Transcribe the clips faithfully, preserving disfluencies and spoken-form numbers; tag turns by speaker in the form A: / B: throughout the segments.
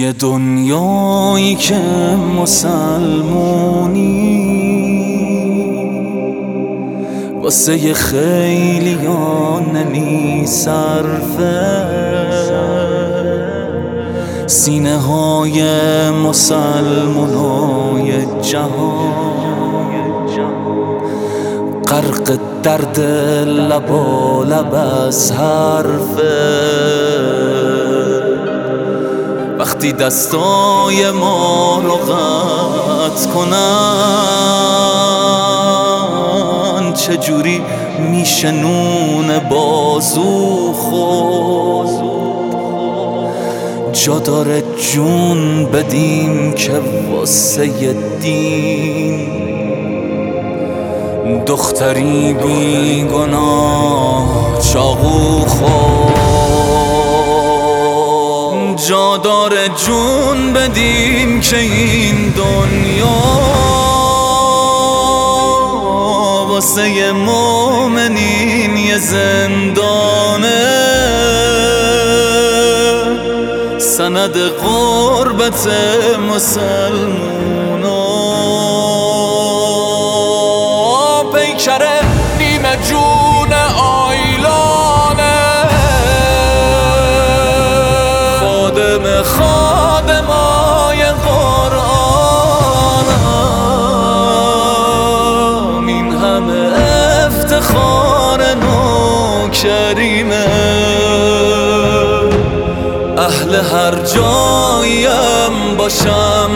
A: توی دنیایی که مسلمونی واسه خیلیان نمی صرفه، سینه های مسلمانای جهان غرق درد لبا لب از حرفه. وقتی دستای ما رو قطع کنن چجوری میشه نون بازو خورد؟ جا داره جون بدیم که واسه دین دختری بی گناه چاقو خورد. جا داره جون بدیم که این دنیا واسه مومنین یه زندانه، سند غربت مسلمونا. پیکره نیمه جون آیلانه، خادم خادمای قرآنم، این همه افتخار نوکریمه. اهل هر جاییم باشم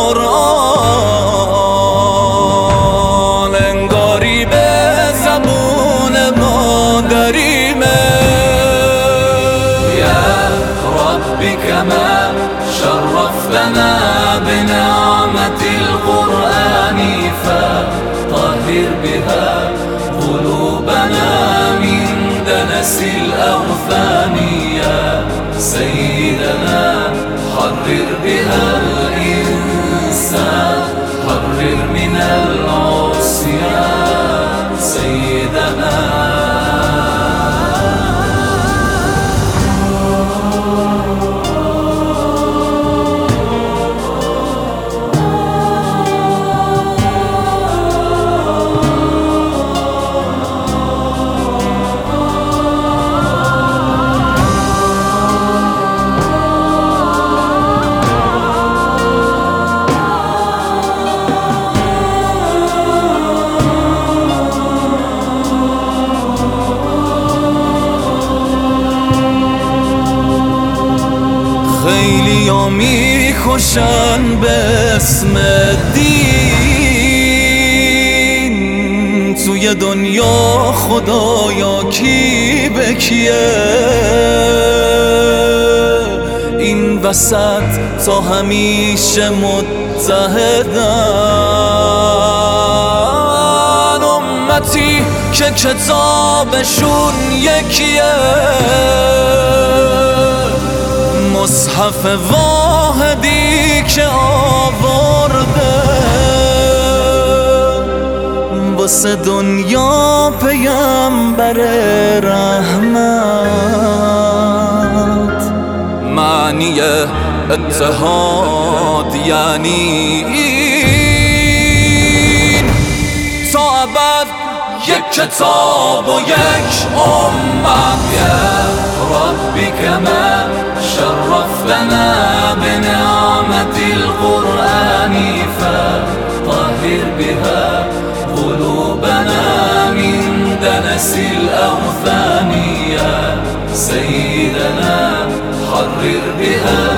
A: قرآن انگاری به زبون مادریمه. یا ربی کما شرفتنا بنعمت القرآن فطهر بها قلوبنا من دنس الأوثان. سيدنا حرر بها الإنسان، حرر من العصيان سيدنا. خیلی ها می کشن به اسم دین، توی دنیا خدایا کی به کیه؟ این وسط تا همیشه متحدن، امتی که کتابشون یکیه. مصحف واحدی که آورده واسه دنیا پیامبر رحمت. معنی اتحاد یعنی این تا ابد یک کتاب و یک امت. یا ربی کما شرفتنا بنعمت القرآن فطهر بها قلوبنا من دنس الأوثان. يا سيدنا حرر بها